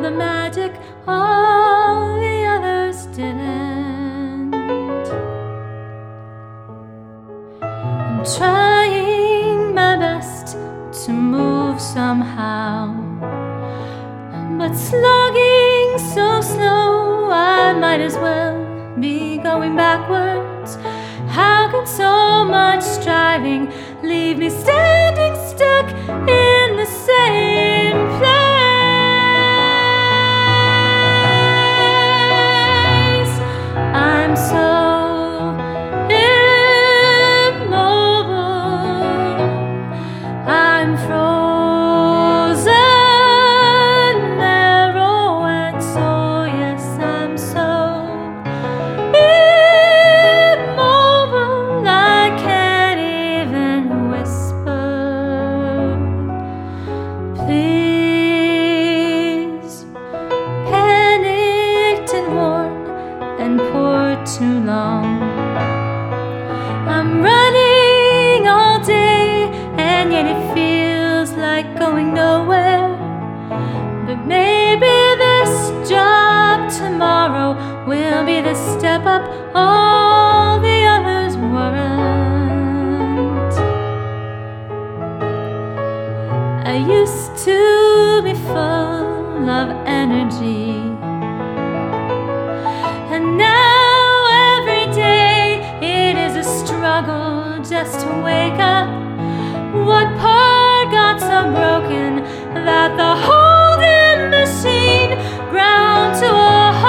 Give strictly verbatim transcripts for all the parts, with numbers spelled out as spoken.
of the magic all the others didn't. I'm trying my best to move somehow, but slogging so slow I might as well be going backwards. How can so much striving leave me standing stuck in the same place? I'm so immobile, I'm frozen, narrow, and so, yes, I'm so immobile I can't even whisper. Please, panicked and worn and poor too long. I'm running all day and yet it feels like going nowhere. But maybe this job tomorrow will be the step up all the others weren't. I used to be full of energy, and now every day it is a struggle just to wake up. What part got so broken that the holding machine ground to a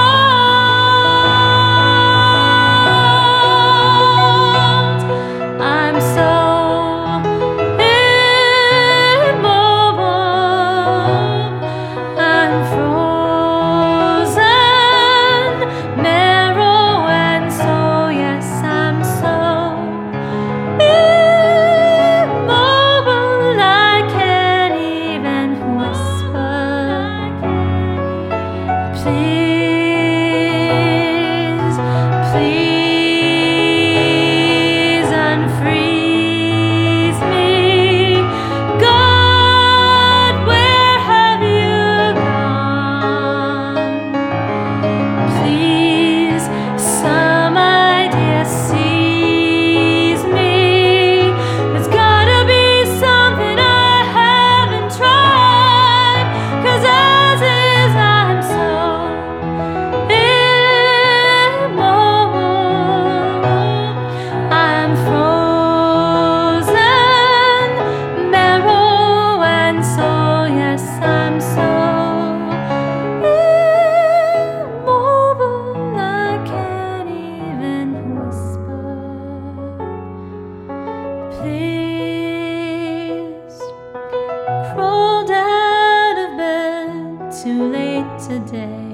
halt? I'm so immobile, I'm frozen, narrow, and so, yes, I'm so immobile I can't even whisper. Please, please unfreeze me. God, where have you gone? Please, some idea seize me. There's gotta be something I haven't tried, 'cause as is I'm so immobile, I'm frozen, marrow, and so, yes, I'm so immobile I can't even whisper. Please, crawled out of bed too late today.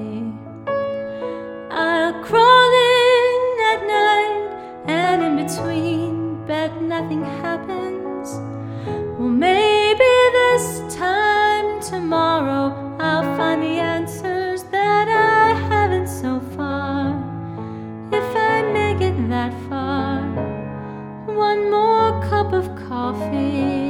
I'll crawl in at night, and in between, bet nothing happens. Well, maybe this time tomorrow I'll find the answers that I haven't so far. If I make it that far, one more cup of coffee